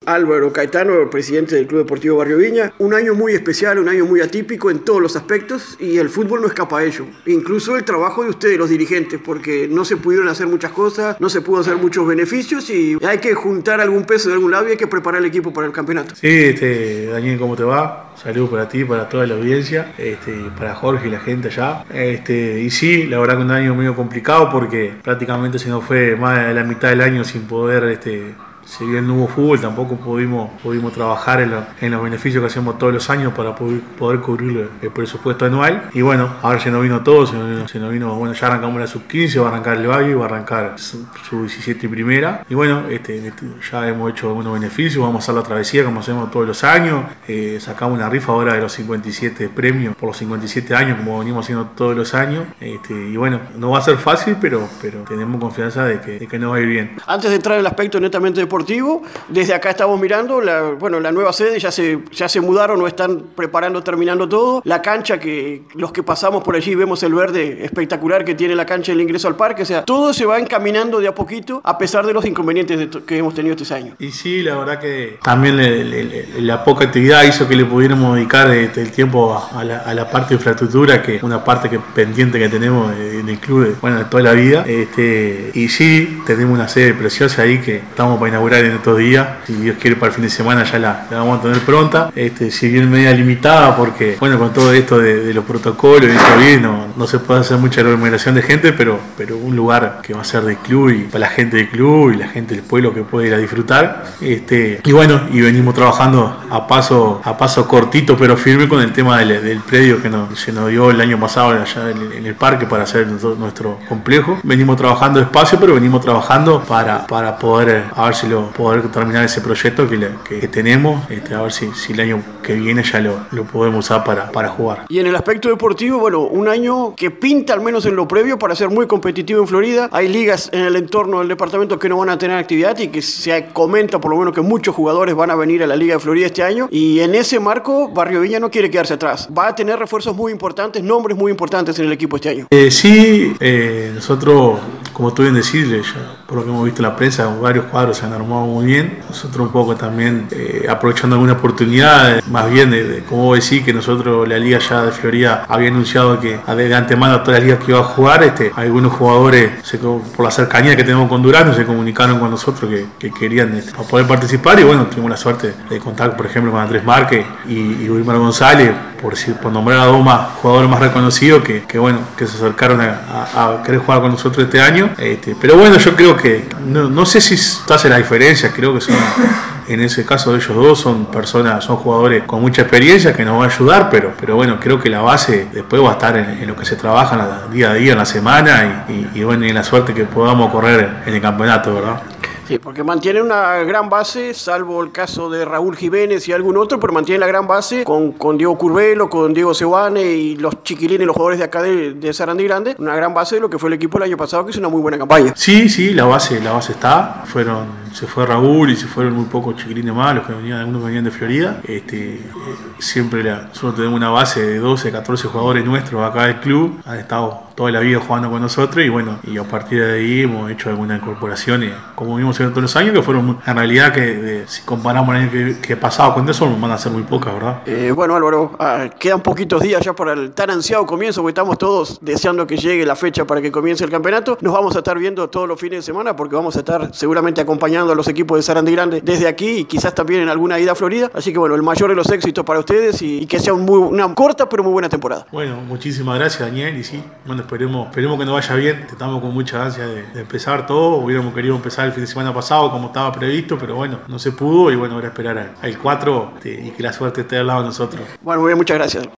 Álvaro Caetano, presidente del Club Deportivo Barrio Viña. Un año muy especial, un año muy atípico en todos los aspectos y el fútbol no escapa a ello. Incluso el trabajo de ustedes, los dirigentes, porque no se pudieron hacer muchas cosas, no se pudo hacer muchos beneficios y hay que juntar algún peso de algún lado y hay que preparar el equipo para el campeonato. Sí, Daniel, ¿cómo te va? Saludos para ti, para toda la audiencia, para Jorge y la gente allá. Y sí, la verdad que un año medio complicado porque prácticamente se nos fue más de la mitad del año sin poder, si bien no hubo fútbol, tampoco pudimos trabajar en los beneficios que hacemos todos los años para poder cubrir el presupuesto anual. Y bueno, ahora se nos vino todo, se nos vino, bueno, ya arrancamos la sub-15, va a arrancar el Valle, va a arrancar sub-17 y primera. Y bueno, ya hemos hecho algunos beneficios, vamos a hacer la travesía como hacemos todos los años. Sacamos una rifa ahora de los 57 premios por los 57 años, como venimos haciendo todos los años. Y bueno, no va a ser fácil, pero tenemos confianza de que nos va a ir bien. Antes de entrar en el aspecto netamente deportivo, desde acá estamos mirando la nueva sede, ya se mudaron o están terminando todo. La cancha, que los que pasamos por allí vemos el verde espectacular que tiene la cancha del ingreso al parque, o sea, todo se va encaminando de a poquito a pesar de los inconvenientes que hemos tenido este año. Y sí, la verdad que también la poca actividad hizo que le pudiéramos dedicar el tiempo a la parte de infraestructura, que una parte pendiente que tenemos en el club de toda la vida. Y sí, tenemos una sede preciosa ahí que estamos para inaugurar en estos días. Si Dios quiere, para el fin de semana ya la vamos a tener pronta. Si bien media limitada, porque bueno, con todo esto de los protocolos y todo bien, no se puede hacer mucha aglomeración de gente, pero un lugar que va a ser del club y para la gente del club y la gente del pueblo que puede ir a disfrutar. Y bueno, y venimos trabajando a paso cortito pero firme con el tema del predio que se nos dio el año pasado allá en el parque para hacer nuestro complejo. Venimos trabajando despacio, pero venimos trabajando para poder, a ver si poder terminar ese proyecto que tenemos, a ver si el año que viene ya lo podemos usar para jugar. Y en el aspecto deportivo, bueno, un año que pinta, al menos en lo previo, para ser muy competitivo en Florida. Hay ligas en el entorno del departamento que no van a tener actividad y que se comenta por lo menos que muchos jugadores van a venir a la Liga de Florida este año, y en ese marco Barrio Viña no quiere quedarse atrás, va a tener refuerzos muy importantes, nombres muy importantes en el equipo este año. Sí, nosotros, como tú bien decís, por lo que hemos visto en la prensa, varios cuadros se han armado muy bien. Nosotros un poco también aprovechando alguna oportunidad, más bien como vos decís, que nosotros, la Liga ya de Florida había anunciado que de antemano a todas las ligas que iba a jugar, algunos jugadores, por la cercanía que tenemos con Durán, se comunicaron con nosotros que querían para poder participar, y bueno, tuvimos la suerte de contar, por ejemplo, con Andrés Márquez y Wilmar González, por nombrar a dos jugadores más reconocidos que se acercaron a querer jugar con nosotros este año. Pero bueno, yo creo que no sé si hace la diferencia. Creo que en ese caso ellos dos son jugadores con mucha experiencia que nos va a ayudar, pero bueno, creo que la base después va a estar en lo que se trabaja día a día en la semana y bueno, y en la suerte que podamos correr en el campeonato, ¿verdad? Sí, porque mantiene una gran base, salvo el caso de Raúl Jiménez y algún otro, pero mantiene la gran base con Diego Curvelo, con Diego Sebane y los chiquilines, los jugadores de acá de Sarandí Grande, una gran base de lo que fue el equipo el año pasado, que hizo una muy buena campaña. Sí, la base está. Se fue Raúl y se fueron muy pocos chiquilines más, algunos venían de Florida. Siempre nosotros tenemos una base de 12, 14 jugadores nuestros acá del club, han estado toda la vida jugando con nosotros, y bueno, y a partir de ahí hemos hecho algunas incorporaciones, como vimos en todos los años, que fueron, en realidad, si comparamos el año que pasado con eso, van a ser muy pocas, ¿verdad? Bueno, Álvaro, quedan poquitos días ya para el tan ansiado comienzo, porque estamos todos deseando que llegue la fecha para que comience el campeonato. Nos vamos a estar viendo todos los fines de semana, porque vamos a estar seguramente acompañando a los equipos de Sarandí Grande desde aquí, y quizás también en alguna ida a Florida. Así que bueno, el mayor de los éxitos para ustedes y que sea una corta pero muy buena temporada. Bueno, muchísimas gracias, Daniel, y sí, bueno, esperemos que nos vaya bien. Estamos con mucha ansia de empezar todo. Hubiéramos querido empezar el fin de semana pasado como estaba previsto, pero bueno, no se pudo, y bueno, ahora esperar al 4 y que la suerte esté al lado de nosotros. Bueno, muy bien, muchas gracias.